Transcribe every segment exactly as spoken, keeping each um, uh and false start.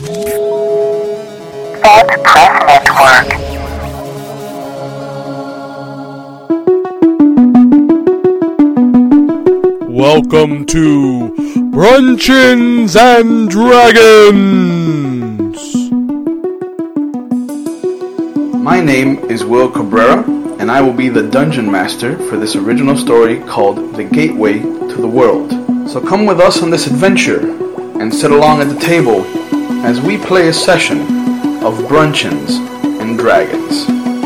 Fed Press Network. Welcome to Bruncheons and Dragons! My name is Will Cabrera, and I will be the Dungeon Master for this original story called The Gateway to the World. So come with us on this adventure, and sit along at the table as we play a session of Bruncheons and Dragons.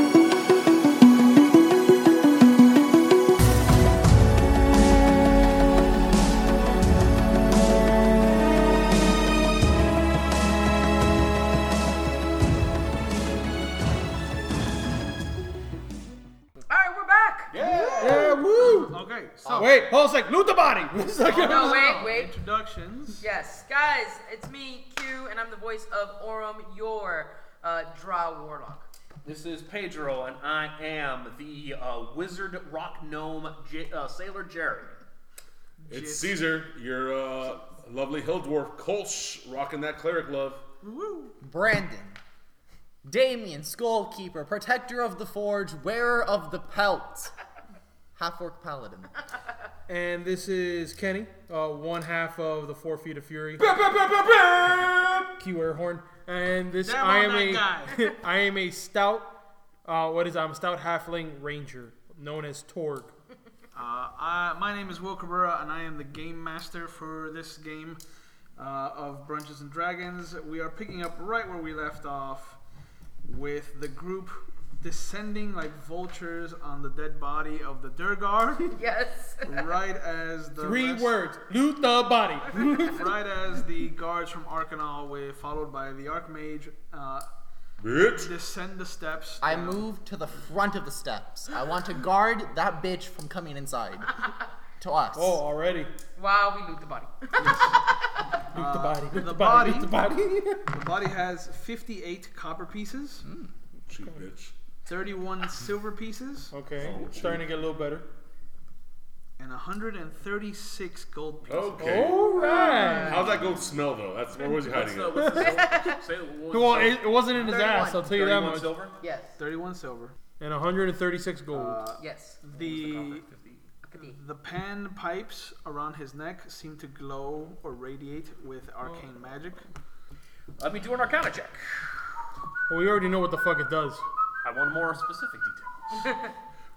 Oh, wait, hold on a second. Loot the body. Oh, no, wait, wait. Introductions. Yes, guys, it's me, Q, and I'm the voice of Orem, your uh, Drow Warlock. This is Pedro, and I am the uh, wizard rock gnome J- uh, Sailor Jerry. It's Caesar, your uh, lovely hill dwarf, Kolsch, rocking that cleric love. Woo. Brandon, Damien, Skullkeeper, Protector of the Forge, Wearer of the Pelt, Half-Orc Paladin. And this is Kenny, uh, one half of the Four Feet of Fury. Q air horn. And this Damn I on am that a guy. I am a stout. Uh, what is I'm a stout halfling ranger known as Torg. Uh, I, my name is Will Cabrera, and I am the game master for this game uh, of Brunches and Dragons. We are picking up right where we left off with the group descending like vultures on the dead body of the Durgar. Yes. Right as the Three rest, words. Loot the body. right as the guards from Arcanal, were followed by the Archmage, uh, Bitch. descend the steps. I down. move to the front of the steps. I want to guard that bitch from coming inside. To us. Oh, already. Wow, we loot the body. Loot the body. Loot the the body. body- Loot the body. The body has fifty-eight copper pieces, Cheap bitch. thirty-one silver pieces, Okay, Oh, starting to get a little better. and one hundred thirty-six gold pieces. Okay. All right. How's that goat smell, though? That's Where was he hiding it? Well, it, it wasn't in his ass. I'll tell you that much. Silver? Yes. thirty-one silver. And one hundred thirty-six gold. Uh, Yes. the Fifty. the pan pipes around his neck seem to glow or radiate with arcane magic. Let me do an Arcana check. Well, we already know what the fuck it does. I want more specific details.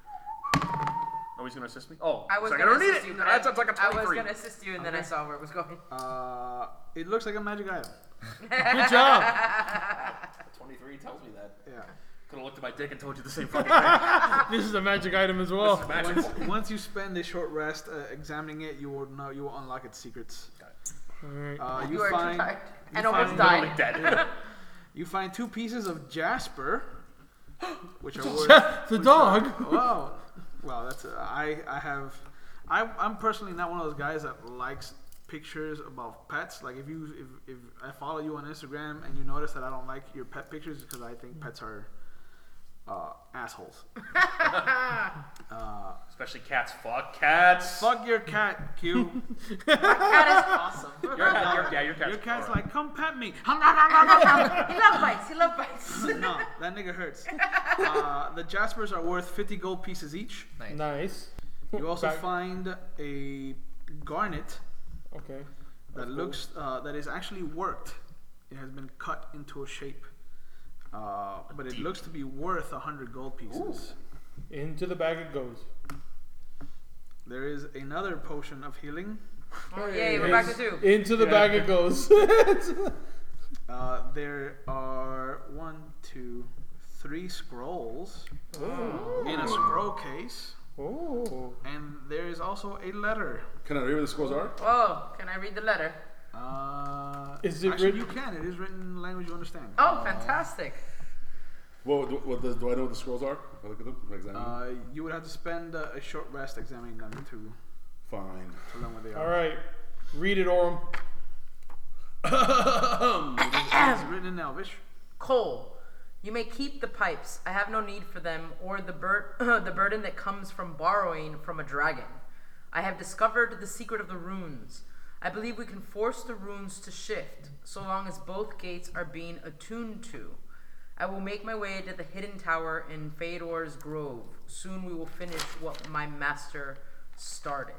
Oh, he's gonna assist me. Oh, I was so I gonna gotta read assist it. you, but That's I, that's like a I was twenty-three. gonna assist you, and then I saw where it was going. Uh, it looks like a magic item. Good job. twenty-three tells me that. Yeah. Could have looked at my dick and told you the same fucking thing. This is a magic item as well. Magic. Once, once you spend a short rest uh, examining it, you will know you will unlock its secrets. All right. Uh, you, You are too find tired. you And almost find- Literally died. dead. you find two pieces of jasper, which are worth. The dog. Wow. Well, that's uh, I. I have. I, I'm personally not one of those guys that likes pictures about pets. Like if you if, if I follow you on Instagram and you notice that I don't like your pet pictures because I think pets are uh, assholes. uh, Especially cats. Fuck cats. fuck your cat, Q. My cat is awesome. Your cat, your, yeah, your cat's, Your cat's alright. like, come pet me. he love bites. He love bites. No, that nigga hurts. Uh, the jaspers are worth fifty gold pieces each. Nice. Nice. You also Back- find a garnet Okay. that looks uh, that is actually worked. It has been cut into a shape, uh, but it looks to be worth a hundred gold pieces. Into the bag it goes. There is another potion of healing. Oh, yay, we're back to two. Into the bag it goes. Uh, there are one, two, three scrolls in a scroll case, Oh. and there is also a letter. Can I read what the scrolls are? Oh, can I read the letter? Uh, Is it actually, written- you can. It is written in language you understand. Oh, fantastic. What, what, what does, do I know what the scrolls are? I look at them. Examine them. Uh, you would have to spend uh, a short rest examining them to, Fine. to learn what they are. All right. Read it, Orem. It's written in Elvish. Cole, you may keep the pipes. I have no need for them or the bur- the burden that comes from borrowing from a dragon. I have discovered the secret of the runes. I believe we can force the runes to shift, so long as both gates are being attuned to. I will make my way to the hidden tower in Fedor's Grove. Soon we will finish what my master started.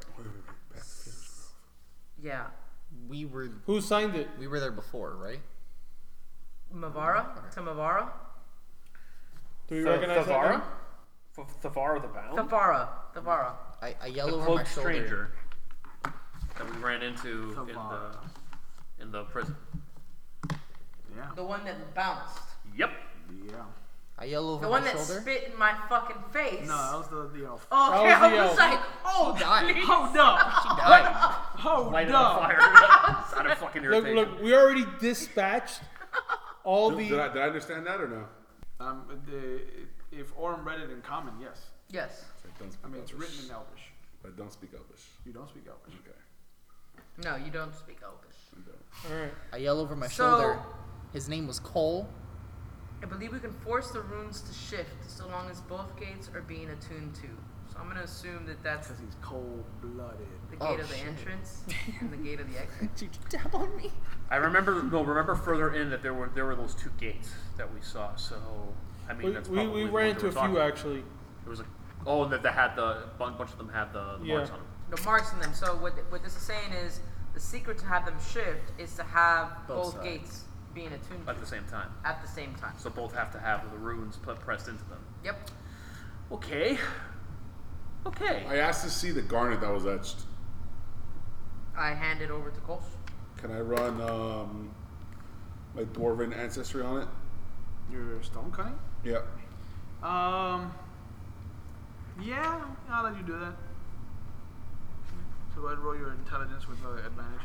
Yeah. We were Who signed it? we were there before, right? Mavara? To Mavara? Do we Th- recognize that Thavara? name? Th- Thavara the Bound? Thavara. Thavara. I, I The yell over my cloaked shoulder. stranger that we ran into in Thavara. the in the prison. Yeah. The one that bounced. Yep. Yeah. I yell over The my one that shoulder. spit in my fucking face. No, that was the, the elf. Oh, okay, That was I the was elf. like, oh, died. please. Hold up! She died. Hold Light it on up! fire. Sounded fucking Look, irritating. look, we already dispatched all Did, the. did I, did I understand that or no? Um, the, if Orm read it in common, yes. Yes. I don't speak I mean, it's Elvish. written in Elvish. I don't speak Elvish. You don't speak Elvish. Okay. No, you don't speak Elvish. I don't. All right. I yell over my So- shoulder. His name was Cole. I believe we can force the runes to shift so long as both gates are being attuned to. So I'm gonna assume that that's Because he's cold-blooded. the Oh, gate of the shit. entrance and the gate of the exit. Did you dab on me? I remember no, remember further in that there were there were those two gates that we saw. So I mean We, that's we, probably we the ran ones into that a we're few talking. actually. There was a oh and that that had the a bunch of them had the, the Yeah. marks on them. The marks in them. So what what this is saying is the secret to have them shift is to have Both both, sides. gates being attuned to At the same time. at the same time. So both have to have the runes put pressed into them. Yep. Okay. Okay. I asked to see the garnet that was etched. I hand it over to Kolsch. Can I run um, my dwarven ancestry on it? Your stone cutting? Yeah. Um. Yeah, I'll let you do that. So go ahead and roll your intelligence with uh, advantage.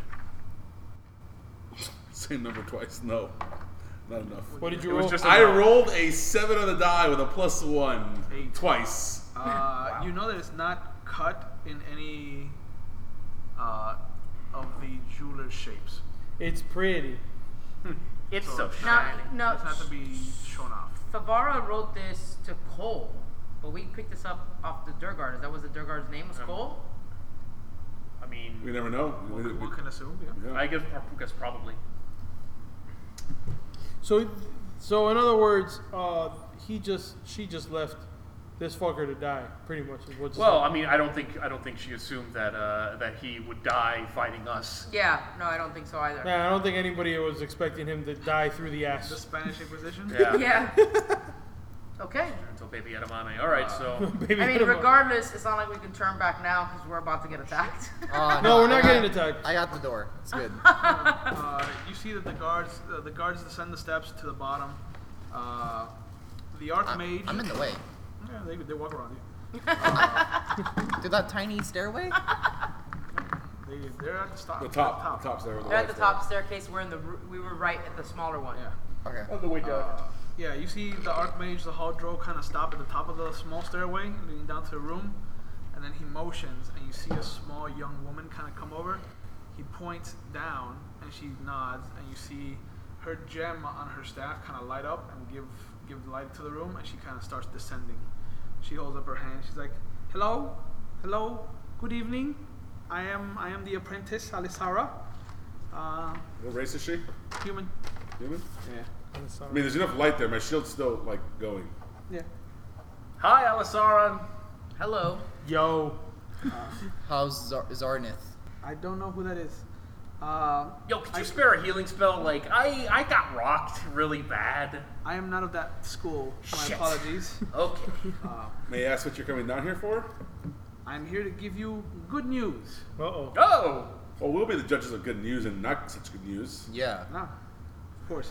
Same number twice. No, not enough. What did you It roll? was just I a no. rolled a seven on the die with a plus one Eight. twice. Uh, You know that it's not cut in any uh, of the jeweler's shapes. It's pretty. It's so it's Now, shiny. no, It doesn't have to be shown off. Favara wrote this to Cole, but we picked this up off the Durgard. Is that what the Durgard's name was? Um, Cole? I mean, We never know. One, We- can- we- one can assume, yeah. yeah. I guess, guess probably. So, so in other words, uh, he just, she just left this fucker to die. Pretty much is what's. Well, I mean, I don't think I don't think she assumed that uh, that he would die fighting us. Yeah, no, I don't think so either. Nah, I don't think anybody was expecting him to die through the The ass. Spanish Inquisition? Yeah. Yeah. Okay. Until baby edamame. All right, so Baby I mean, Venom. regardless, it's not like we can turn back now because we're about to get attacked. Uh, No, we're I not got- getting attacked. I got the door. It's good. Uh, you see that the guards, uh, the guards descend the steps to the bottom. Uh, the I, Archmage. I'm in the way. Yeah, they, they walk around you. Through that tiny stairway? They, they're at the top. The they're top, at the top. the top's there. With the They're at the lights top staircase. We're in the. r- We were right at the smaller one. Yeah. Okay. on the way down. Uh, yeah, you see the Archmage, the Haldro, kind of stop at the top of the small stairway, leading down to the room, and then he motions, and you see a small young woman kind of come over. He points down, and she nods, and you see her gem on her staff kind of light up and give give light to the room, and she kind of starts descending. She holds up her hand. She's like, "Hello, hello, good evening. I am I am the apprentice Alisara. Uh, What race is she? human. Human? Yeah, I mean, there's enough light there. My shield's still like going. yeah. Hi, Alisara. Hello. Yo, How's Zar- Zarnith? I don't know who that is. Uh, Yo, could you spare a healing spell? Like, I I got rocked really bad. I am not of that school. My Shit. apologies. Okay. Uh, May I ask what you're coming down here for? I'm here to give you good news. uh oh. Oh. Well, we'll be the judges of good news and not such good news. Yeah. Ah, of course.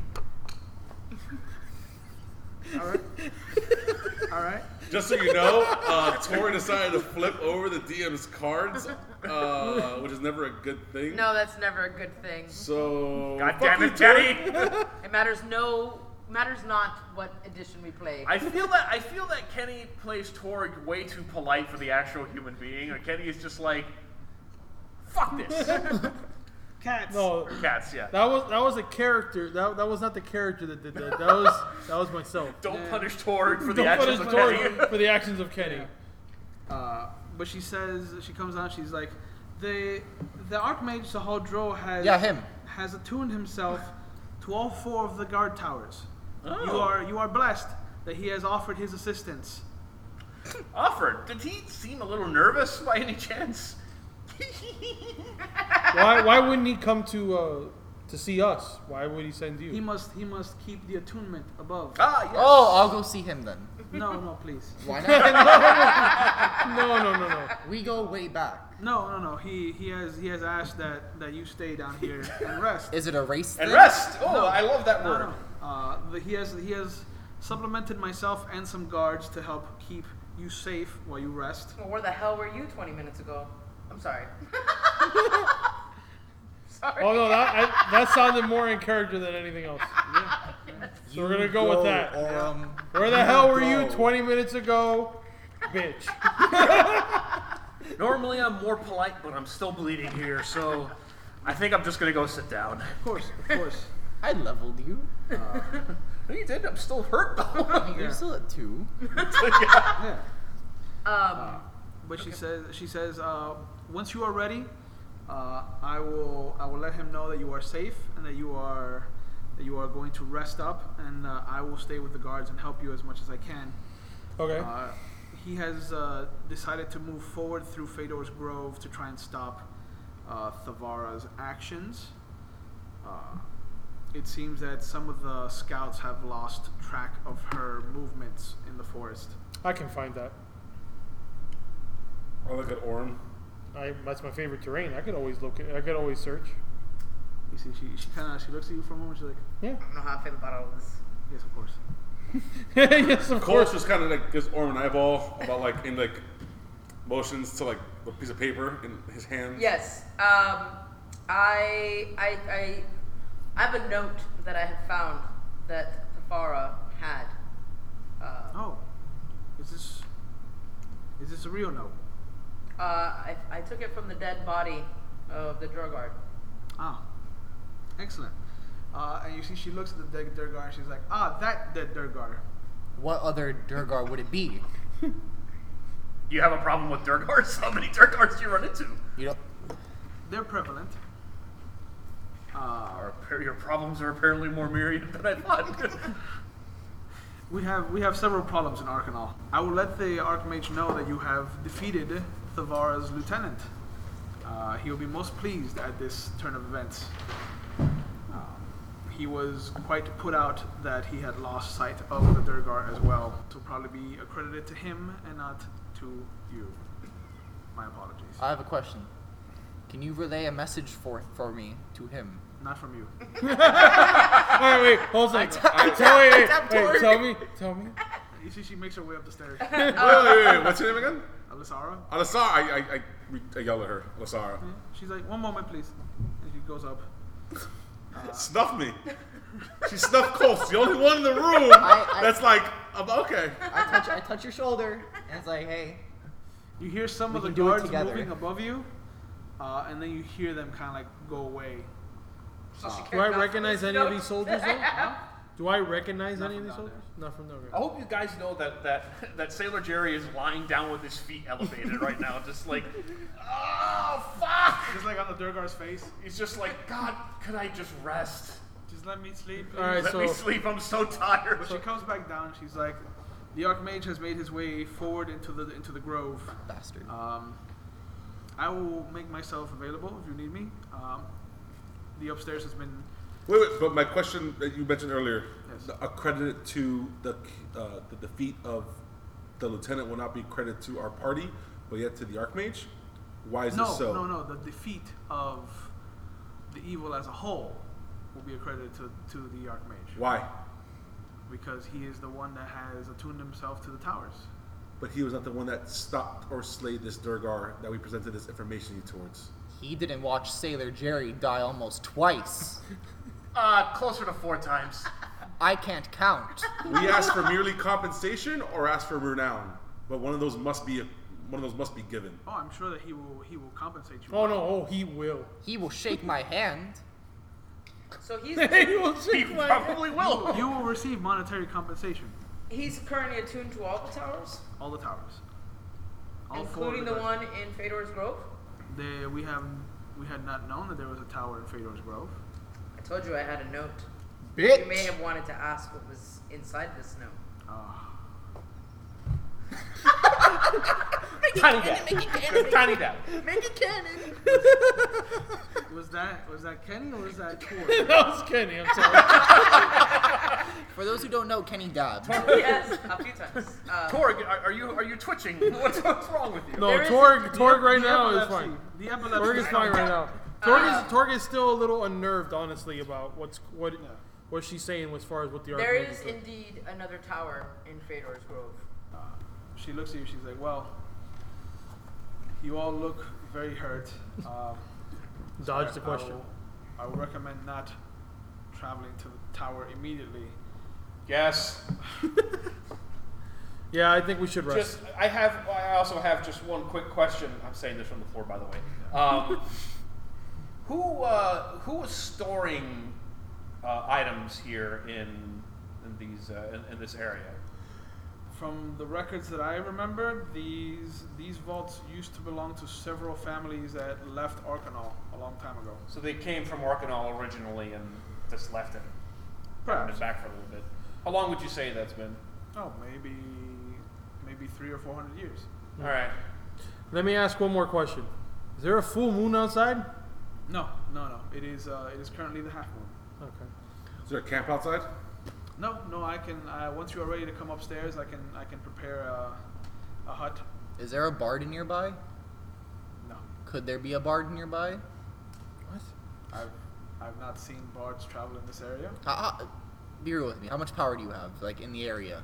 All right. All right. Just so you know, uh, Tori decided to flip over the D M's cards, uh, which is never a good thing. No, that's never a good thing. So. God fuck damn you, it, Tori. Kenny. It matters no matters not what edition we play. I feel that I feel that Kenny plays Torg way too polite for the actual human being. Or Kenny is just like, fuck this. Cats. No, Cats, yeah. that was that was a character. That that was not the character that did that. That was that was myself. Don't punish Torg for the Don't actions punish of Tori Kenny. for the actions of Kenny. Uh, but she says, she comes out, she's like, The the Archmage Sahal Dro has Yeah, him. has attuned himself to all four of the guard towers. Oh. You are you are blessed that he has offered his assistance. Offered. Did he seem a little nervous by any chance? Why why wouldn't he come to uh, to see us? Why would he send you? He must he must keep the attunement above. Ah, yes. Oh, I'll go see him then. No, no, please. Why not? no, no, no, no. We go way back. No, no, no. He he has he has asked that, that you stay down here and rest. Is it a race And thing? rest. Oh, No. I love that No, word. no. Uh, the, he has he has supplemented myself and some guards to help keep you safe while you rest. Well, where the hell were you twenty minutes ago? I'm sorry. sorry. Oh no, that I, that sounded more in character than anything else. So we're gonna go with that. Or, um, Where the hell were you twenty minutes ago, bitch? Normally I'm more polite, but I'm still bleeding here, so I think I'm just gonna go sit down. Of course, of course. I leveled you. No, you did. I'm still hurt though. You're still at two. Yeah. Um, But she says she says uh, once you are ready, uh, I will I will let him know that you are safe and that you are that you are going to rest up, and uh, I will stay with the guards and help you as much as I can. Okay. Uh, he has uh, decided to move forward through Fedor's Grove to try and stop uh, Thavara's actions. Uh, it seems that some of the scouts have lost track of her movements in the forest. I can find that. I look at Orin. I that's my favorite terrain. I could always look. I could always search. You see, she she kind of she looks at you for a moment. She's like, Yeah. I don't know how I feel about all this. "Yes, of course." yes, of Cole's course. just kind of like gives Orin an eyeball about like in like motions to like a piece of paper in his hand. Yes. Um, I, I, I, I have a note that I have found that Tafara had. Uh, Oh, is this is this a real note? uh, I, I took it from the dead body of the Droguard. Ah, excellent. Uh, and you see, she looks at the dead Durgar and she's like, "Ah, that dead Durgar." What other Durgar would it be? You have a problem with Durgars? How many Durgars do you run into? You know, They're prevalent. Uh, Our, your problems are apparently more myriad than I thought. we have we have several problems in Arcanal. I will let the Archmage know that you have defeated Thavara's lieutenant. Uh, he will be most pleased at this turn of events. Uh, he was quite put out that he had lost sight of the Durgar as well. It will probably be accredited to him and not to you. My apologies. I have a question. Can you relay a message for for me to him? Not from you. All right, wait, hold on. Tell me, wait, wait, tell me, tell me. You see, she makes her way up the stairs. Wait, wait, wait, wait. What's your name again? Alisara. Alasara. I, I, I, I yell at her. Alasara. She's like, "One moment, please." And she goes up. Snuff me. She snuffed Cole. She's the only one in the room I- I- that's like, um, okay. I touch I touch your shoulder and it's like, hey, You hear some We of the can do it guards together. moving above you, uh, and then you hear them kind of like go away. So she Do cared I not for recognize this any of note. these soldiers though? Do I recognize Not any of from these down soldiers? Not from I there. hope you guys know that, that, that Sailor Jerry is lying down with his feet elevated right now, just like, oh, fuck! Just like on the Durgar's face. He's just like, God, could I just rest? Just let me sleep. All right, Let so me sleep, I'm so tired. But she comes back down. She's like, the Archmage has made his way forward into the into the grove. bastard. Um, I will make myself available if you need me. Um, the upstairs has been. Wait, wait, but my question that you mentioned earlier, Yes. the- accredited to the uh, the defeat of the lieutenant will not be credited to our party, but yet to the Archmage. Why is No, this so? no, no. The defeat of the evil as a whole will be accredited to, to the Archmage. Why? Because he is the one that has attuned himself to the towers. But he was not the one that stopped or slayed this Durgar that we presented this information towards. He didn't watch Sailor Jerry die almost twice. Uh, closer to four times. I can't count. We asked for merely compensation or asked for renown, but one of those must be one of those must be given. Oh, I'm sure that he will he will compensate you. Oh no, oh he will. He will shake my hand. So he's he will He shake my probably will. You will receive monetary compensation. he's currently attuned to all the towers, All the towers. All four of including the towers. one in Fedor's Grove. They, we have we had not known that there was a tower in Fedor's Grove. I told you I had a note. Bitch. You may have wanted to ask what was inside this note. Ah. Tiny dab. Tiny dab. Make it canon. Was that was that Kenny or was that Tor? That was Kenny. I'm sorry. For those who don't know, Kenny dabbed. Yes, a few times. Uh, Torg, are, are you are you twitching? What's, what's wrong with you? No, There is Torg. a- Torg right The now is epilepsy. fine. The epilepsy. Torg is fine right now. Torg is Torg is still a little unnerved, honestly, about what's what what she's saying as far as what the there Archmage is doing. indeed another tower in Fedor's Grove. Uh, she looks at you. She's like, "Well, you all look very hurt. Um, so Dodge I- the question. I will, I would recommend not traveling to the tower immediately. Yes. Yeah, I think we should rest. Just, I have. I also have just one quick question. I'm saying this from the floor, by the way. Um, who uh, who was storing uh, items here in in these uh, in, in this area? From the records that I remember, these these vaults used to belong to several families that left Arcanal a long time ago. So they came from Arcanal originally and just left it. Haven't Perhaps. been back for a little bit. How long would you say that's been? Oh, maybe maybe three or four hundred years. All right. Let me ask one more question. Is there a full moon outside? No, no, no. It is uh, it is currently the half moon. Okay. Is there a camp outside? No, no. I can uh, once you are ready to come upstairs, I can I can prepare a, a hut. Is there a bard nearby? No, Could there be a bard nearby? What? I've I've not seen bards travel in this area. How, how, be real with me. How much power do you have, like, in the area?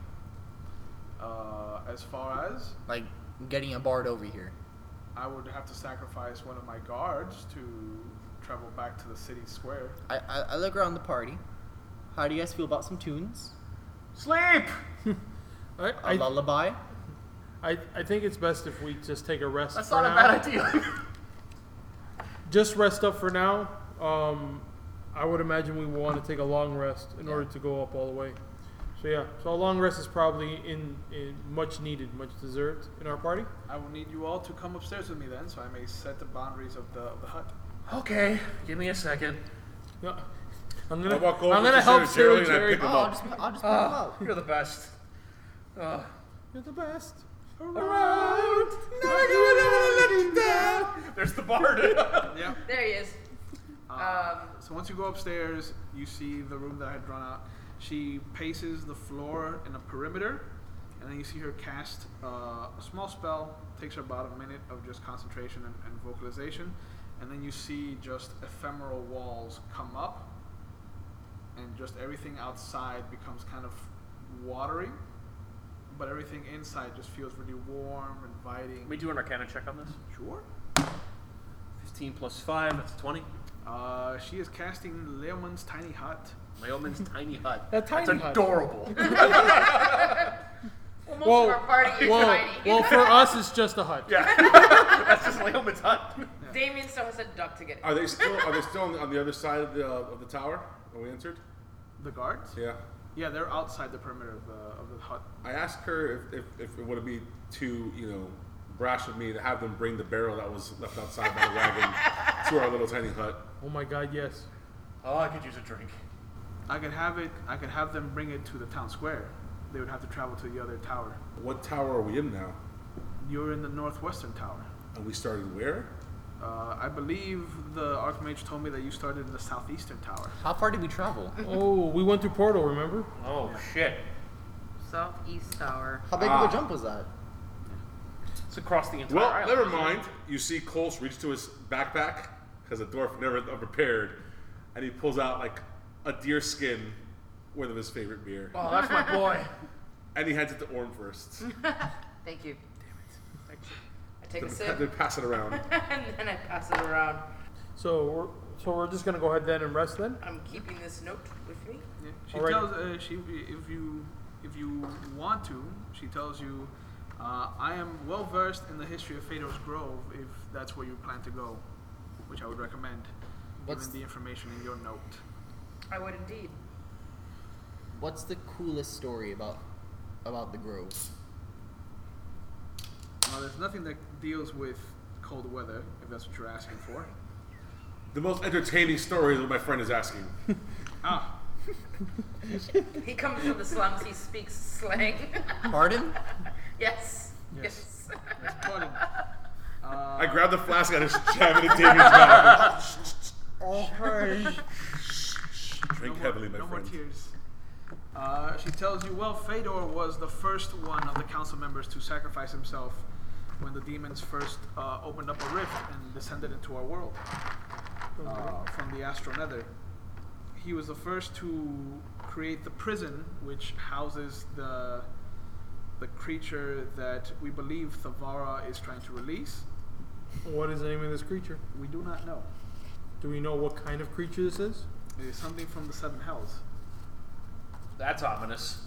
Uh, as far as Like, getting a bard over here. I would have to sacrifice one of my guards to travel back to the city square. I, I, I look around the party. How do you guys feel about some tunes? Sleep. I, A I, lullaby? I, I think it's best if we just take a rest. That's for not a now. bad idea. Just rest up for now. Um, I would imagine we will want to take a long rest in order to go up all the way. So yeah, so a long rest is probably in, in much needed, much deserved in our party. I will need you all to come upstairs with me then, so I may set the boundaries of the of the hut. Okay. Give me a second. Yeah. I'm gonna, I walk over I'm gonna to help Sarah Sarah Jerry and I Jerry. pick him Oh, I'll up. just, I'll just pick them Oh, up. you're the best. Uh, You're the best. around. Never gonna let you down. There's the bard. Yeah. There he is. Uh, Um, so once you go upstairs, you see the room that I had drawn out. She paces the floor in a perimeter, and then you see her cast uh, a small spell. Takes her about a minute of just concentration and, and vocalization, and then you see just ephemeral walls come up, and just everything outside becomes kind of watery, but everything inside just feels really warm, inviting. Can we do an Arcana check on this? Sure. fifteen plus five, that's twenty. Uh, she is casting Leomund's tiny hut. Leoman's tiny hut. A tiny That's hut. adorable. well, most Well, of our party is well, tiny. well, for us, it's just a hut. Yeah. That's just Leoman's hut. Damien still has a duck to get. Are they still? Are they still on the, on the other side of the uh, of the tower when we entered? The guards? Yeah. Yeah, they're outside the perimeter of the of the hut. I asked her if, if, if it would be too, you know, brash of me to have them bring the barrel that was left outside by the wagon to our little tiny hut. Oh my God, yes. Oh, I could use a drink. I could have it. I could have them bring it to the town square. They would have to travel to the other tower. What tower are we in now? You're in the northwestern tower. And we started where? Uh, I believe the Archmage told me that you started in the southeastern tower. How far did we travel? Oh, we went through Portal, remember? Oh, shit. Southeast Tower. How big Ah. of a jump was that? It's across the entire Well, island. never mind. You see Coles reach to his backpack because the dwarf never prepared, and he pulls out like a deer skin worth of his favorite beer, Oh, that's my boy. and he hands it to Orm first. Thank you. Damn it. I take a Then sip then pass it around. and then I pass it around. So we're so we're just gonna go ahead then and rest then. I'm keeping this note with me. Yeah. She Alright. tells uh, she if you if you want to, she tells you, uh, I am well versed in the history of Fedor's Grove. If that's where you plan to go, which I would recommend, What's given the information in your note. I would indeed. What's the coolest story about about the Grove? Now, there's nothing that deals with cold weather, if that's what you're asking for. The most entertaining story is what my friend is asking. Ah, He comes from the slums. He speaks slang. Pardon? yes. Yes. Yes. yes, pardon. Uh, I grabbed the flask and I just jammed it in David's mouth. Okay. Drink no heavily, more, my no friend. more tears. Uh, she tells you, well, Fedor was the first one of the council members to sacrifice himself when the demons first uh, opened up a rift and descended into our world uh, from the astral nether. He was the first to create the prison, which houses the the creature that we believe Thavara is trying to release. What is the name of this creature? We do not know. Do we know what kind of creature this is? It is something from the Seven Hells. That's ominous.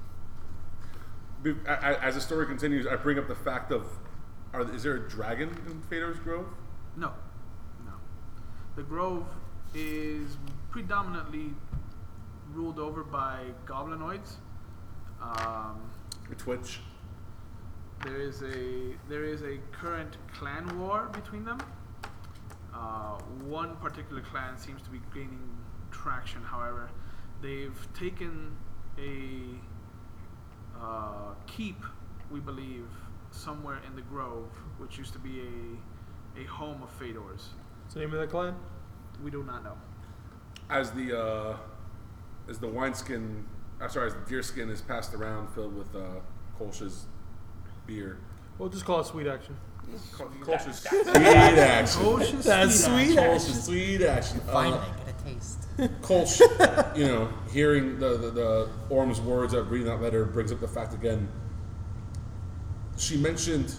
Be- a- a- As the story continues, I bring up the fact of, are, is there a dragon in Fedor's Grove? No, no. The Grove is predominantly ruled over by goblinoids. Um, A Twitch? there is a there is a current clan war between them. Uh, one particular clan seems to be gaining traction. However, they've taken a uh, keep, we believe, somewhere in the Grove, which used to be a a home of Fedor's. What's the name of that clan? We do not know. As the, uh, as the wineskin, uh, sorry, as the deerskin is passed around filled with uh, Kolsch's beer. We'll just call it Sweet Action. Kol- Kolsch's Sweet action. Cautious That's speed sweet action. action. Sweet action. Finally, Uh, get a taste. Kolsch, you know, hearing the, the, the Orm's words of reading that letter brings up the fact again. She mentioned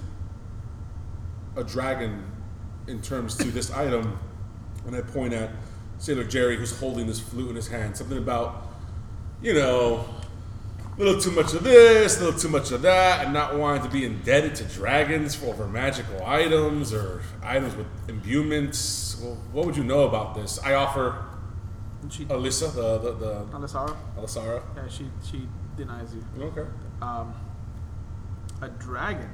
a dragon in terms to this item, and I point at Sailor Jerry, who's holding this flute in his hand. Something about, you know, a little too much of this, a little too much of that, and not wanting to be indebted to dragons for over magical items or items with imbuements. Well, what would you know about this? I offer And she, Alyssa, the the, the Alisara? Alisara. Yeah, she she denies you. Okay. Um, a dragon.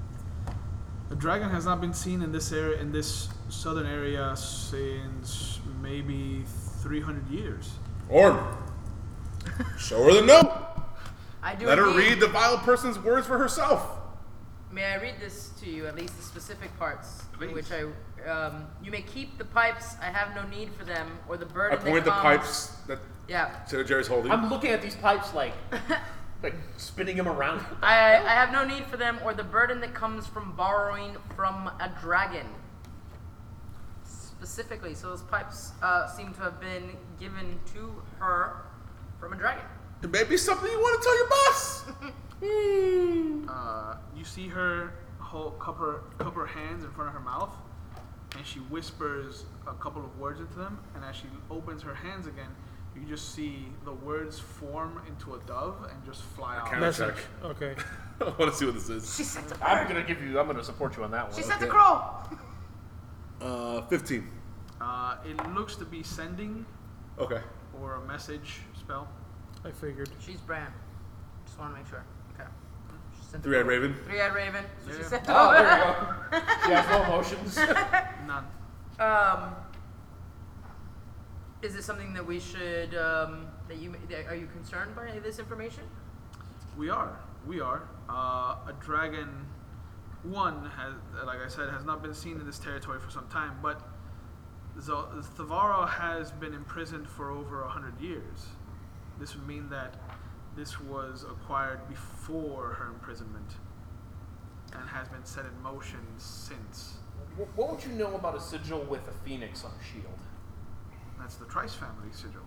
A dragon has not been seen in this area, in this southern area, since maybe three hundred years. Orm, show her the note. I do. Let her indeed. read the vile person's words for herself. May I read this to you, at least the specific parts in Please. which I. Um, you may keep the pipes. I have no need for them, or the burden I point that the comes. pipes that Yeah. Sailor Jerry's holding. I'm looking at these pipes like, like spinning them around. I, I have no need for them, or the burden that comes from borrowing from a dragon. Specifically, so those pipes uh, seem to have been given to her from a dragon. It may be something you want to tell your boss. Uh, you see her hold, cup her, cup her hands in front of her mouth, and she whispers a couple of words into them, and as she opens her hands again, you just see the words form into a dove and just fly off. Counter Message. check. Okay. I want to see what this is. She sent a I'm bird. gonna give you. I'm gonna support you on that one. She sent a Okay. crow. Uh, fifteen. Uh, it looks to be sending Okay. or a message spell. I figured. She's Bran. Just want to make sure. Okay. She sent a Three-eyed crow. raven. Three-eyed raven. So she Yeah. sent Oh, there you go. She has no emotions. None. Um, is this something that we should, um, that you, that, are you concerned by this information? We are. We are. Uh, a dragon, one, has, like I said, has not been seen in this territory for some time, but Zo- Thavara has been imprisoned for over a hundred years. This would mean that this was acquired before her imprisonment and has been set in motion since. Wh- What would you know about a sigil with a phoenix on a shield? That's the Trice family sigil.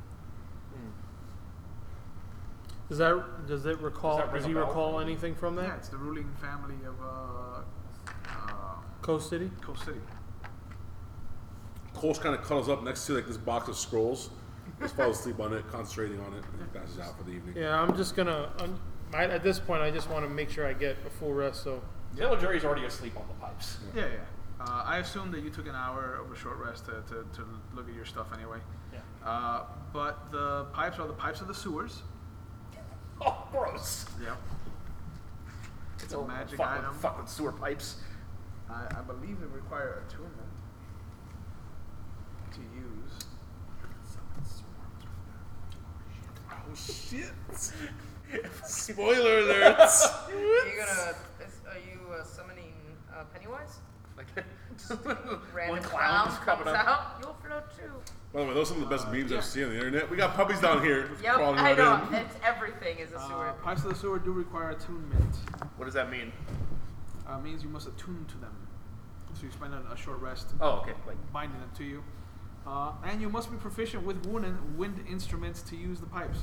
Does that does it recall? Does that Does, ring he a bell? recall anything from Yeah, that? it's the ruling family of uh, uh, Coast City. Coast City. Kolsch kind of cuddles up next to like this box of scrolls. Just falls asleep on it, concentrating on it, and he passes out for the evening. Yeah, I'm just gonna. I'm, I, at this point, I just want to make sure I get a full rest. So Yellow Jerry's already asleep on the pipes. Yeah, yeah. Uh, I assume that you took an hour of a short rest to, to, to look at your stuff anyway. Yeah. Uh, but the pipes are the pipes of the sewers. Oh, gross. Yep. It's a Oh, magic fuck with- item. Fuck with sewer pipes. I, I believe they require attunement to use. Oh shit! Spoiler alerts. Are you gonna? Is, are you uh, summoning uh, Pennywise? Like, Random one clown clown's comes coming up. out. You'll float too. By the way, those are some of the best memes I've seen on the internet. We got puppies down here just Yep, crawling I right know. in. It's everything is a Uh, sewer. pipes of the sewer do require attunement. What does that mean? Uh, means you must attune to them. So you spend a, a short rest Oh, okay. Like, binding them to you. Uh, and you must be proficient with wind, and wind instruments to use the pipes.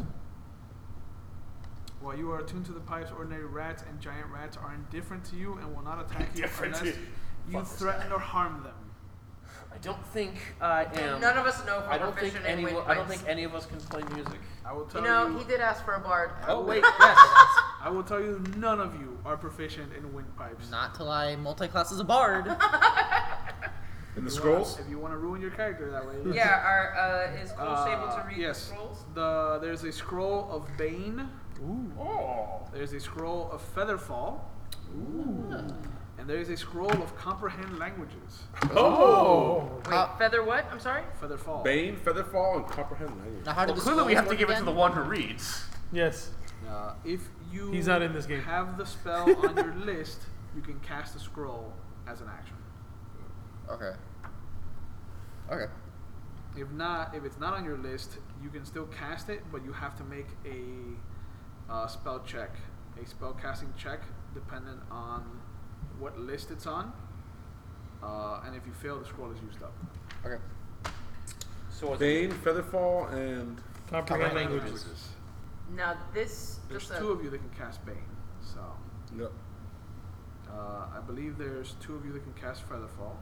While you are attuned to the pipes, ordinary rats and giant rats are indifferent to you and will not attack you Indifferent to unless you. you Fuck this threaten guy. or harm them. I don't think I am. None of us know if I we're don't think proficient in any. wind I don't pipes. think any of us can play music. I will tell You know, you. he did ask for a bard. Oh wait, yes. I will tell you, none of you are proficient in wind pipes. Not till I multi-class as a bard. In the If you scrolls? wanna- If you want to ruin your character that way. Yeah, are, uh, is Cole able Uh, to read yes. the scrolls? The there's a scroll of Bane. Oh. There's a scroll of Featherfall. And there is a scroll of Comprehend Languages. Oh! Wait, How- feather what? I'm sorry? Featherfall. Bane, Featherfall, and Comprehend Language. Now, how did Well, the clearly we scrolls have to work give it to again? the one who reads. Yes. Uh, if you He's not in this game. have the spell on your list, you can cast a scroll as an action. Okay. Okay. If not, if it's not on your list, you can still cast it, but you have to make a uh, spell check, a spell casting check, dependent on what list it's on. Uh, and if you fail, the scroll is used up. Okay. So it's Bane, Featherfall, and Comprehend Comprehend languages. Now this There's just a, two of you that can cast Bane, so yep. uh, I believe there's two of you that can cast Featherfall.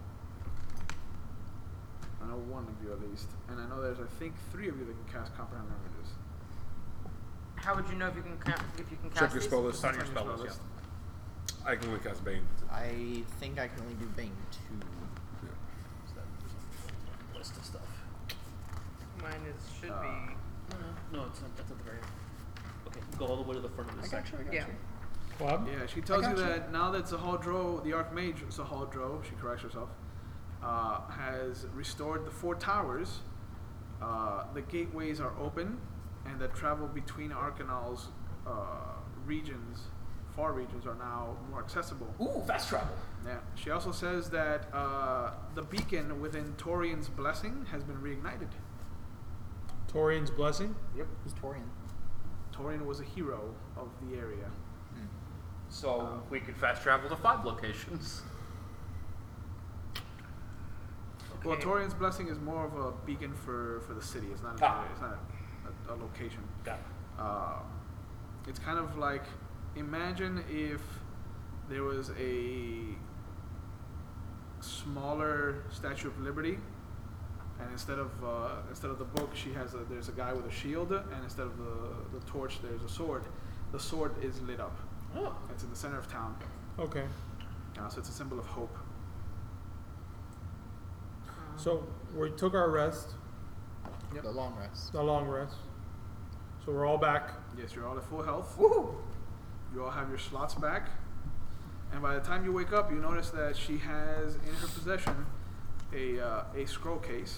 I know one of you at least, and I know there's I think three of you that can cast Comprehend Languages. how would you know if you can ca- if you can cast Check your these? spell list. It's on your It's spell on your list. spell I can only cast Bane. I think I can only do Bane two. List of stuff. Mine is should Uh, be. No, it's not. That's at the very end. Okay, go all the way to the front of this section. Yeah. Bob? Yeah, she tells you got you. that now that Zahaldro, the Archmage Zahaldro, she corrects herself, uh, has restored the four towers, uh, the gateways are open, and that travel between Arcanal's uh, regions, far regions, are now more accessible. Ooh, fast travel. Yeah. She also says that uh, the beacon within Torian's blessing has been reignited. Torian's blessing? Yep. Who's Torian? Torian was a hero of the area. So we could fast travel to five locations. Well, Okay. Torian's blessing is more of a beacon for, for the city. It's not. Ah. A, it's not a, a, a location. Got it. Uh, it's kind of like imagine if there was a smaller Statue of Liberty, and instead of uh, instead of the book, she has a, there's a guy with a shield, and instead of the the torch, there's a sword. The sword is lit up. Oh. It's in the center of town, Okay. uh, so it's a symbol of hope. So we took our rest, The long rest. the long rest. So we're all back. Yes, you're all at full health. Woohoo! You all have your slots back. And by the time you wake up, you notice that she has in her possession a uh, a scroll case.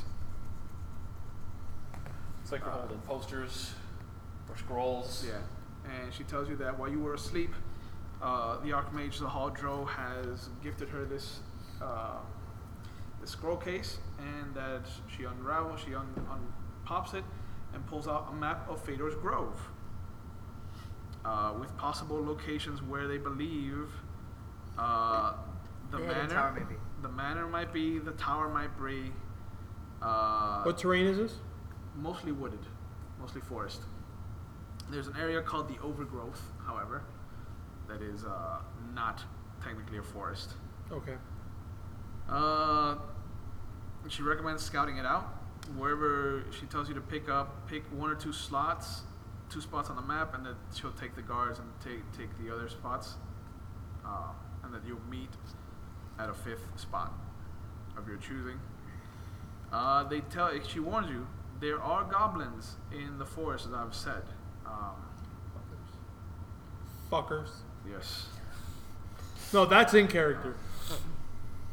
It's like we're Uh, holding posters or scrolls. Yeah. And she tells you that while you were asleep, uh, the Archmage Zahaldro has gifted her this uh, this scroll case, and that she unravels, she un, un pops it, and pulls out a map of Fedor's Grove, uh, with possible locations where they believe uh, the The hidden manor, tower, maybe. the manor might be, the tower might be, uh, What terrain is this? mostly wooded, mostly forest. There's an area called the Overgrowth, however, that is uh, not technically a forest. Okay. Uh, she recommends scouting it out. Wherever she tells you to pick up, pick one or two slots, two spots on the map, and then she'll take the guards and take take the other spots, uh, and that you'll meet at a fifth spot of your choosing. Uh, they tell she warns you there are goblins in the forest, as I've said. Um, Fuckers. yes. No, that's in character.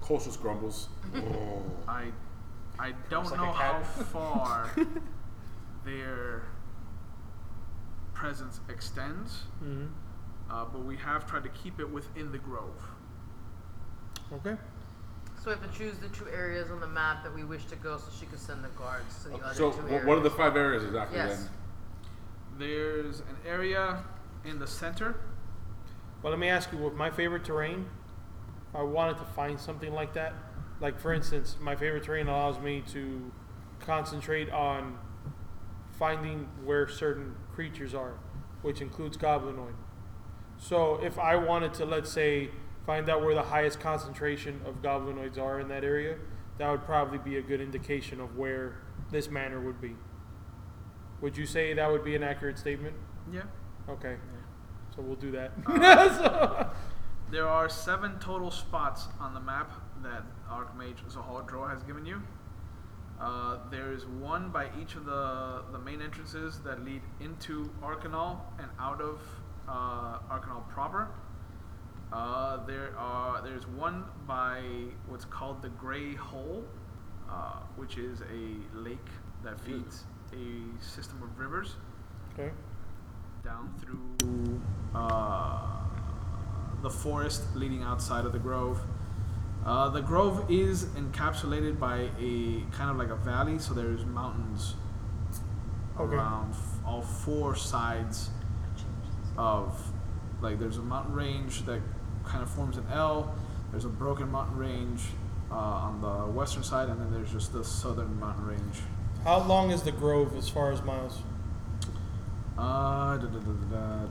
Colchis grumbles. I I don't like know a how cat. far their presence extends, Mm-hmm. uh, but we have tried to keep it within the grove. Okay. So we have to choose the two areas on the map that we wish to go, so she can send the guards to the other So, two wh- areas. what are the five areas exactly Yes. then? There's an area in the center. Well, let me ask you, with my favorite terrain, if I wanted to find something like that, like for instance, my favorite terrain allows me to concentrate on finding where certain creatures are, which includes goblinoid. So if I wanted to, let's say, find out where the highest concentration of goblinoids are in that area, that would probably be a good indication of where this manor would be. Would you say that would be an accurate statement? Yeah. Okay. So we'll do that. Uh, There are seven total spots on the map that Archmage Zahal Drow has given you. Uh, there is one by each of the, the main entrances that lead into Arcanal and out of uh, Arcanal proper. Uh, there are there's one by what's called the Grey Hole, uh, which is a lake that feeds a system of rivers Okay. down through uh, the forest leading outside of the grove. Uh, the grove is encapsulated by a kind of like a valley, so there's mountains Okay. around f- all four sides of, like, there's a mountain range that kind of forms an L. There's a broken mountain range uh, on the western side, and then there's just the southern mountain range. How long is the grove as far as miles? Uh, da, da, da, da, da.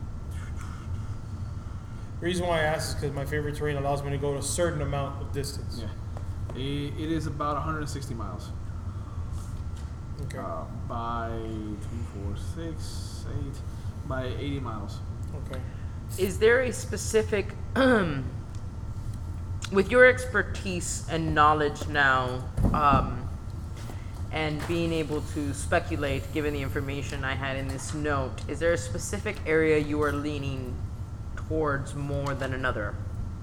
The reason why I ask is because my favorite terrain allows me to go a certain amount of distance. Yeah. I- It is about one hundred sixty miles. Okay. Uh, by three, four, six, eight, by eighty miles. Okay. Is there a specific, with your expertise and knowledge now, um, and being able to speculate, given the information I had in this note, is there a specific area you are leaning towards more than another?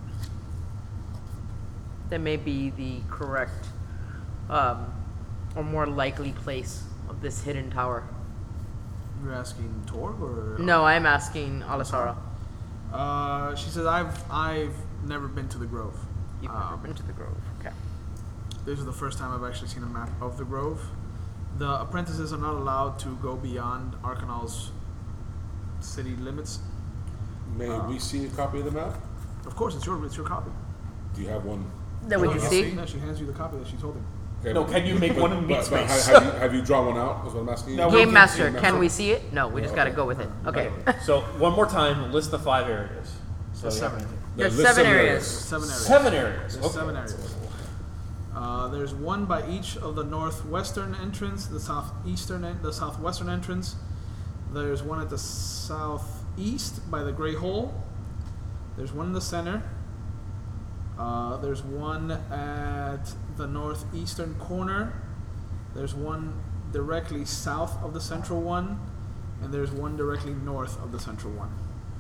That may be the correct, um, or more likely place of this hidden tower. You're asking Torg or? No, I'm asking Alasara. Uh, she says I've I've never been to the Grove. You've never Um, been to the Grove. Okay. This is the first time I've actually seen a map of the Grove. The apprentices are not allowed to go beyond Arcanal's city limits. May Uh, we see a copy of the map? Of course, it's your it's your copy. Do you have one? That we Oh, can yeah. see. No, she hands you the copy that she's holding. Okay, No, but- can you make but- one in but- meat but space? Have, have you, have you drawn one out? Is what I'm asking you. No, we Game can Master, see it. can we see it? No, we just gotta go with it. Okay. So one more time, list the five areas. So There's we seven. have- No, There's list seven some areas. Seven areas. Seven areas. There's Okay. seven areas. Uh, there's one by each of the northwestern entrance, the southeastern, en- the southwestern entrance. There's one at the southeast by the Grey Hole. There's one in the center. Uh, there's one at the northeastern corner. There's one directly south of the central one, and there's one directly north of the central one.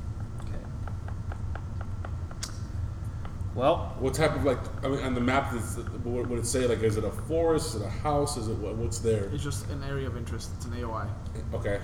Well, What type of like? I mean, on the map, is, what would it say? Like, is it a forest? Is it a house? Is it what, what's there? It's just an area of interest. It's an A O I. Okay.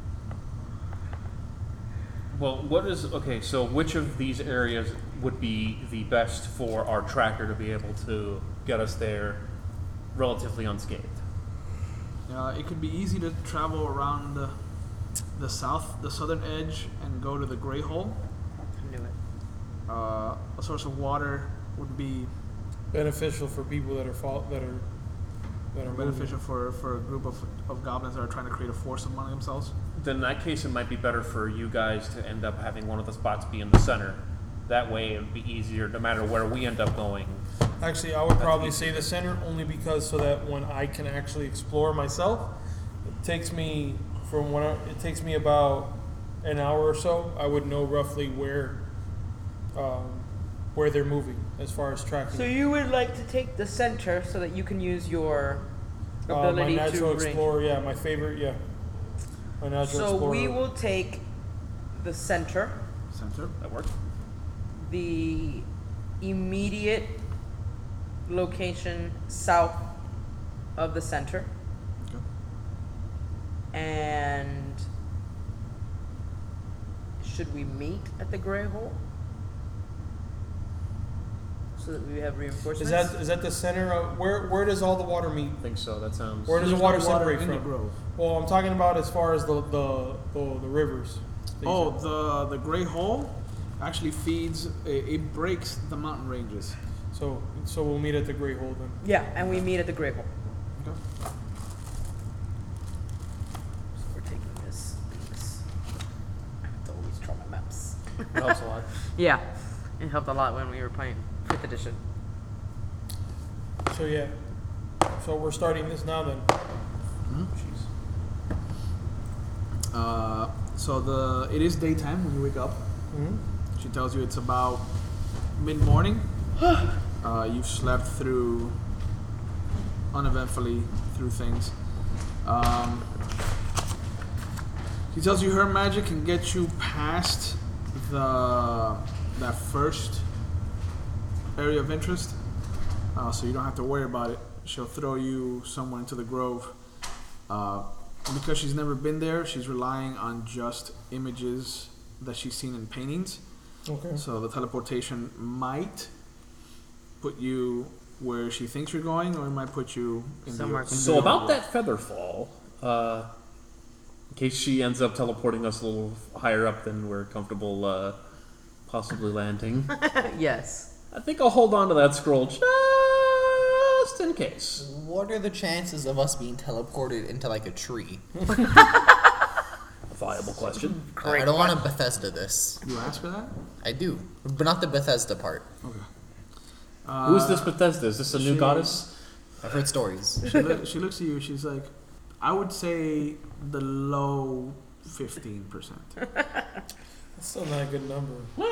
well, what is okay? So which of these areas would be the best for our tracker to be able to get us there relatively unscathed? Uh, it could be easy to travel around the, the south, the southern edge, and go to the Grey Hole. I knew it. Uh, a source of water would be Beneficial for people that are fall, that are that are beneficial for, for a group of, of goblins that are trying to create a force among themselves. Then in that case, it might be better for you guys to end up having one of the spots be in the center. That way, it would be easier no matter where we end up going. Moving. Actually, I would probably say the center only because so that when I can actually explore myself, it takes me from when I, it takes me about an hour or so. I would know roughly where um, where they're moving as far as tracking. So you would like to take the center so that you can use your Uh, my ability natural to range. explorer, yeah, my favorite, yeah. My natural So explorer. we will take the center, Center. That works. the immediate location south of the center. Okay. And should we meet at the Gray Hole? So that we have reinforcements? Is that is that the center of where where does all the water meet? I think so. That sounds. Where does the There's water no water separate in the from? grove. Well, I'm talking about as far as the the the, the rivers. that you Oh, said. the the Gray Hole actually feeds. It, it breaks the mountain ranges. So so we'll meet at the Gray Hole then. Yeah, and we meet at the Gray Hole. Okay. So we're taking this. this. I have to always draw my maps. It helps a lot. Yeah, it helped a lot when we were playing fifth edition. So yeah. So we're starting this now then. Uh, so the it is daytime when you wake up. Mm-hmm. She tells you it's about mid morning. uh, you've slept through uneventfully through things. Um, she tells you her magic can get you past the that first area of interest, uh, so you don't have to worry about it. She'll throw you somewhere into the grove. Uh, because she's never been there, she's relying on just images that she's seen in paintings. Okay. So the teleportation might put you where she thinks you're going, or it might put you in Somewhere the, in So the about grove. that feather fall, uh, in case she ends up teleporting us a little higher up than we're comfortable uh, possibly landing, Yes. I think I'll hold on to that scroll just in case. What are the chances of us being teleported into like a tree? Viable question. I don't want to Bethesda this. You ask her that? I do, but not the Bethesda part. Okay. Who's Uh, this Bethesda? Is this a new she- goddess? I've heard stories. She, loo- she looks at you. She's like, I would say the low fifteen percent. That's still not a good number.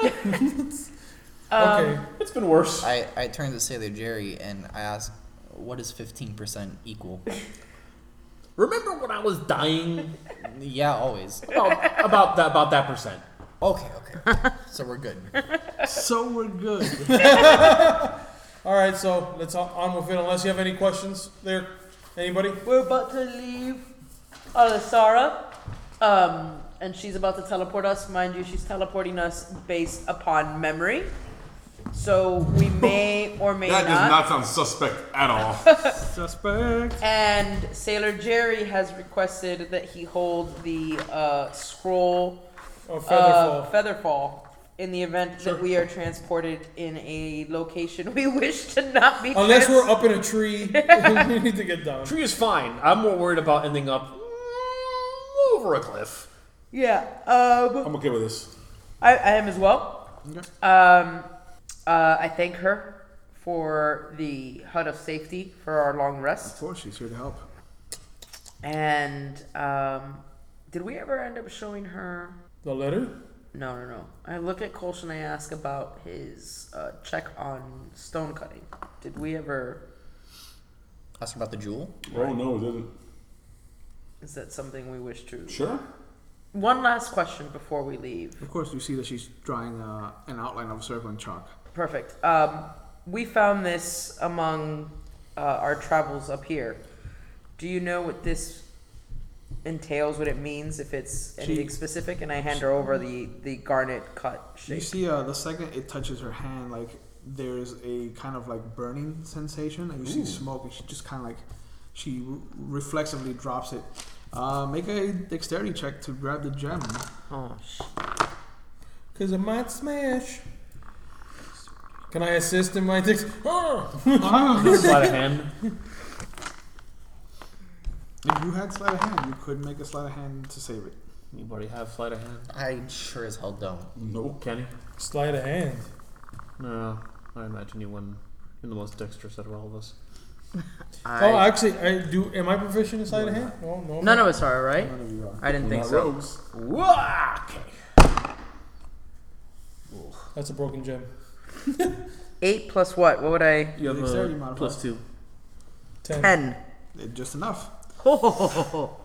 Um, Okay. It's been worse. I, I turned to Sailor Jerry and I asked, what is fifteen percent equal? Remember when I was dying Yeah, always. about about that about that percent? Okay, okay. So we're good. So we're good. All right. So let's on- on with it. Unless you have any questions there, anybody? We're about to leave Alasara, um, and she's about to teleport us. Mind you, she's teleporting us based upon memory. So we may or may That does not. not sound suspect at all. Suspect. And Sailor Jerry has requested that he hold the uh, scroll Oh, of Featherfall. Featherfall in the event Sure. that we are transported in a location we wish to not be. Unless trans- we're up in a tree, we need to get down. Tree is fine. I'm more worried about ending up mm, over a cliff. Yeah. Um, I'm okay with this. I, I am as well. Okay. Um, uh, I thank her for the hut of safety for our long Of rest. course, she's here to help. And um, did we ever end up showing her? The letter? No, no, no. I look at Kolsch and I ask about his uh, check on stone cutting. Did we ever? Ask about the jewel. Oh no, it didn't. Is that something we wish to? Sure. One last question before we leave. Of course, you see that she's drawing uh, an outline of a circle in chalk. Perfect. Um, we found this among uh, our travels up here. Do you know what this entails? What it means? If it's anything She- specific? And I hand her over the the garnet cut You shape. see, uh, the second it touches her hand, like there's a kind of like burning sensation, and you see smoke, and she just kind of like she re- reflexively drops it. Uh, make a dexterity check to grab the gem. Oh, sh- Because it might smash. Can I assist in my dick? Oh! Sleight of hand. If you had sleight of hand, you could make a sleight of hand to save it. Anybody have sleight of hand? I sure as hell don't. Nope. Kenny? Sleight of hand. No. I imagine you won. You're the most dexterous out of all of us. I, Oh, actually, I do. Am I proficient in sleight of hand? No, no. none of us are, right? None of you are. I didn't think Not so. rogues. Wah! Okay. That's a broken gem. Eight plus what? What would I? You have Dexterity a modifier. plus two. Ten. Ten. It- just enough. Oh,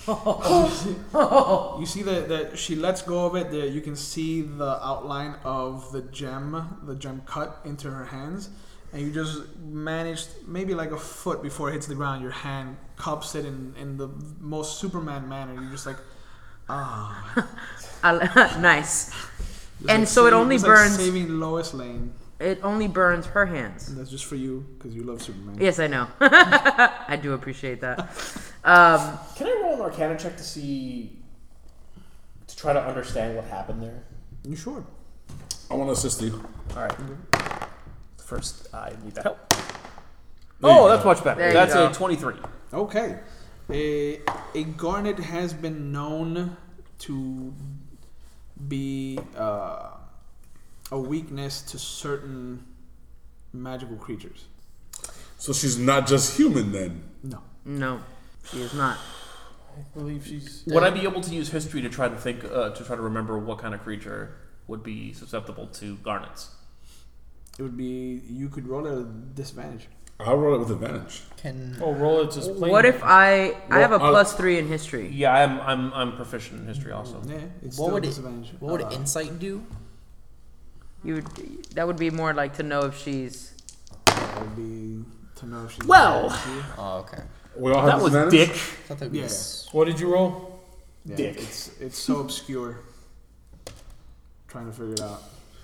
You see that, that she lets go of it. That you can see the outline of the gem, the gem cut into her hands, and you just managed maybe like a foot before it hits the ground. Your hand cups it in, in the most Superman manner. You're just like, ah. Nice. Just And like so it saving- only it's burns- Like saving Lois Lane. It only burns her hands. And that's just for you because you love Superman. Yes, I know. I do appreciate that. Um, Can I roll an Arcana check to see, to try to understand what happened there? You sure? I want to assist you. All right. First, I need that help. There Oh, you that's go. much better. There you That's go. a twenty-three. Okay. A, a garnet has been known to be uh, a weakness to certain magical creatures. So she's not just human then. No. no, she is not. I believe she's. Would I be able to use history to try to think, uh, to try to remember what kind of creature would be susceptible to garnets? It would be, you could roll at a disadvantage. I'll roll it with advantage. Can Oh, roll it just plain. What if I I have a Well, I'll- plus three in history? Yeah, I'm I'm I'm proficient in history also. Yeah, it's what still would a it, disadvantage. what would Uh, insight do? You would, that would be more like to know if she's. That would be to know if she's Well. Oh, okay. We all have That was disadvantage? dick. I thought that would be Yeah. s- What did you roll? Yeah, Dick. It's it's so obscure. Trying to figure it out.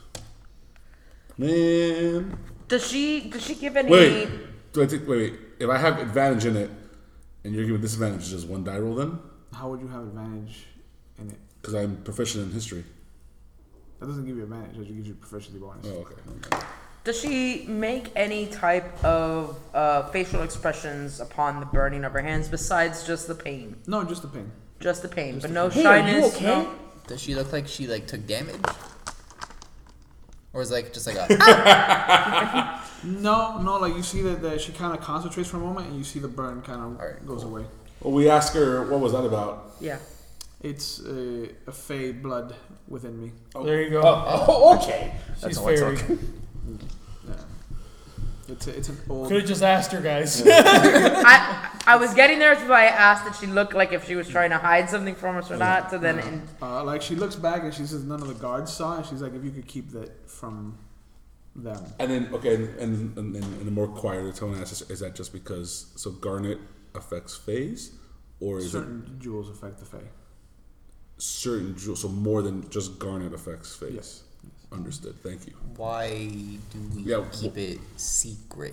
Man. Does she does she give any? Wait. Do I take, wait, wait. If I have advantage in it and you're giving disadvantage, it's just one die roll then? How would you have advantage in it? Because I'm proficient in history. That doesn't give you advantage. That just gives you proficiency bonus. Oh, okay. okay. Does she make any type of uh, facial expressions upon the burning of her hands besides just the pain? No, just the pain. Just the pain, Just but the no pain. Hey, are you shyness. okay? No. Does she look like she like took damage? Or is it like just like a No, no, like you see that, that she kind of concentrates for a moment and you see the burn kind of Alright, goes cool. away. Well, we asked her, what was that about? Yeah. It's uh, a fey blood within me. There you go. Oh, okay. That's She's all it fairy. took. Yeah. It's, a, it's an old. Could have just asked her, guys. I I was getting there, so I asked that she looked like if she was trying to hide something from us or not. So then, in, Uh, like she looks back and she says none of the guards saw it. She's like, if you could keep that from them. And then, okay, and, and, and, and in a more quieter tone, asks, is that just because, so garnet affects phase? Or is Certain jewels affect the fey. it certain jewels, so more than just garnet affects phase? Yes. Understood, thank you. why do we Yeah, keep it secret?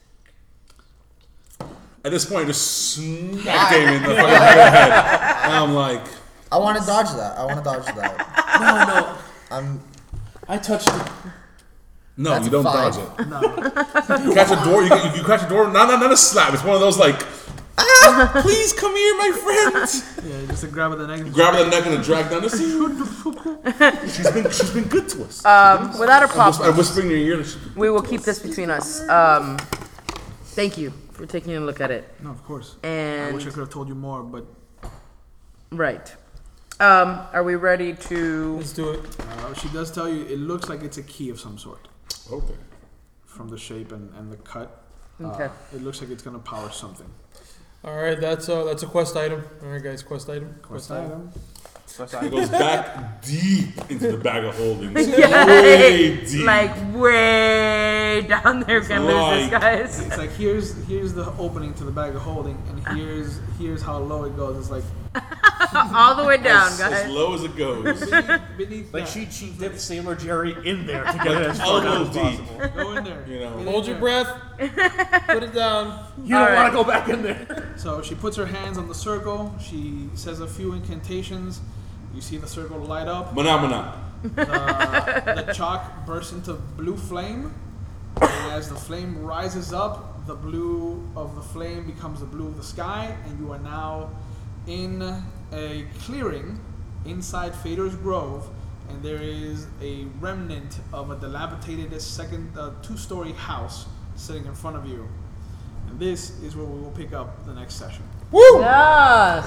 At this point, I just smack Damien in the fucking head. And I'm like, I want to dodge that. I want to dodge that. No, no. I'm I touched it. no, That's you don't fine. dodge it. No. You catch a door, you, you, you catch a door, not, not, not a slap, it's one of those like, ah, please come here, my friend. Yeah, just a grab of the neck. Grab her the neck and a drag down the seat. She's been, she's been good to us. um, without a I whisper, I problem, whisper in your ear. That she, we will keep this between us. Um, thank you for taking a look at it. No, of course. I And wish I could have told you more, but right. Um, are we ready to? Let's do it. uh, she does tell you it looks like it's a key of some sort okay. from the shape and, and the cut. Uh, Okay. it looks like it's gonna power something. All right, that's a that's a quest item. All right, guys, quest item. Quest item. It goes back deep into the bag of holdings. Yeah, Way deep. like way down there. Can lose this, Like- guys. It's like here's here's the opening to the bag of holding, and here's here's how low it goes. It's like All the way down, as, guys. as low as it goes. beneath, beneath Like that. she she dipped Sailor Jerry in there to get it as far Elbow down as deep. possible. Go in there. You know. Get in Hold your there. breath. Put it down. You don't All right. want to go back in there. So she puts her hands on the circle. She says a few incantations. You see the circle light up. Mana The, the chalk bursts into blue flame. And as the flame rises up, the blue of the flame becomes the blue of the sky, and you are now in a clearing inside Fader's Grove, and there is a remnant of a dilapidated second, uh, two-story house sitting in front of you. And this is where we will pick up the next session. Yes.